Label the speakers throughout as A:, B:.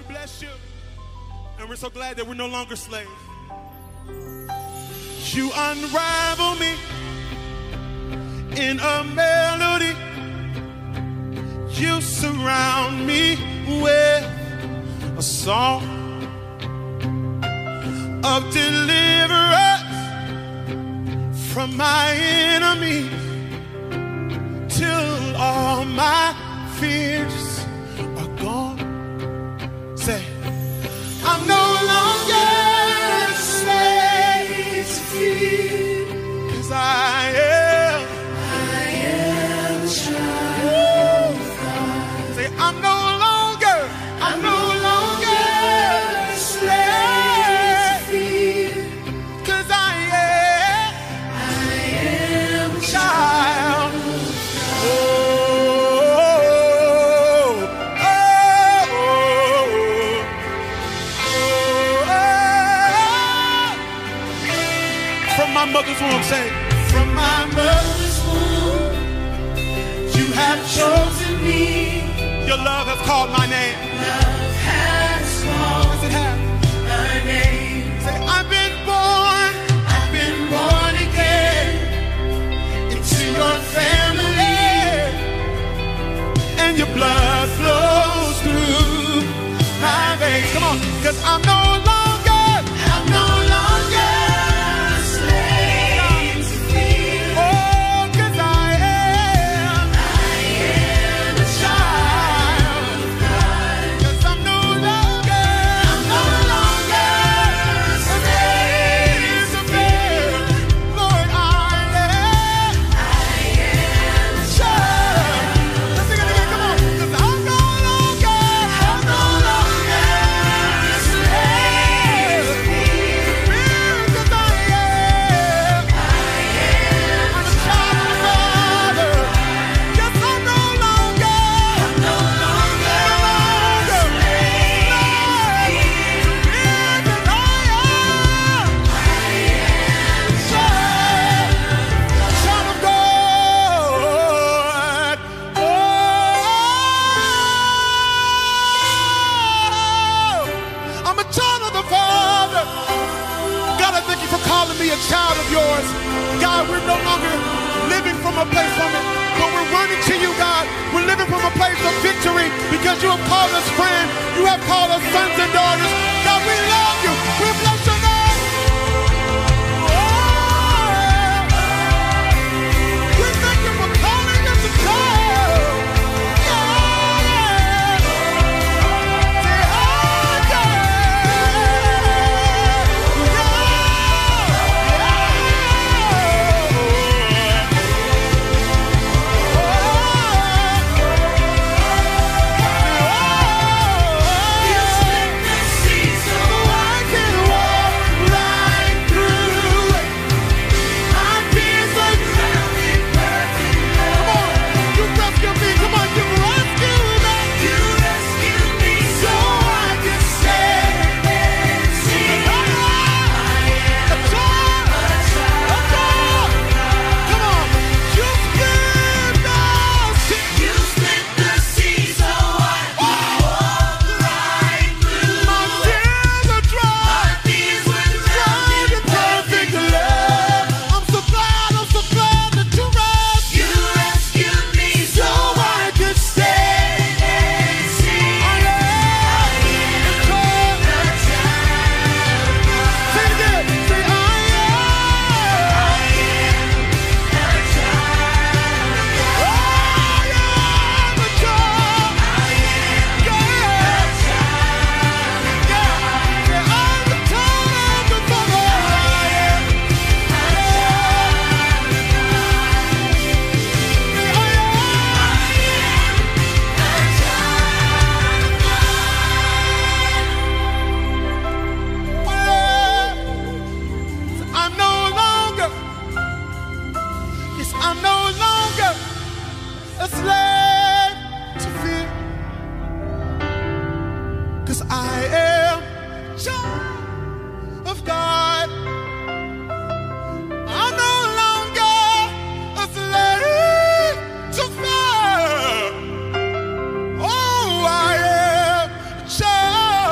A: bless you. And we're so glad that we're no longer slaves. You unravel me in a melody. You surround me with a song of deliverance from my enemies till all my fears are gone. Say, I'm no longer a slave to fear, 'cause I am a child of God. Say, I'm no longer a slave to fear, 'cause I am a child. My mother's womb, say, from my mother's womb, you have chosen me. Your love has called my name. Love has called my name. Say, I've been born again into your family, and your blood flows through my veins. Come on, 'cause I'm no longer a child of yours. God, we're no longer living from a place from it, but we're running to you, God. We're living from a place of victory because you have called us friends. You have called us sons and daughters. God, we love you. We bless your name. We thank you for calling us to come. child.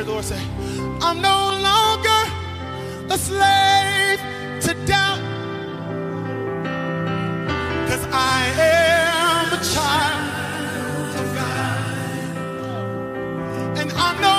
A: the Lord say, I'm no longer a slave to doubt, 'cause I am a child of God, and I'm no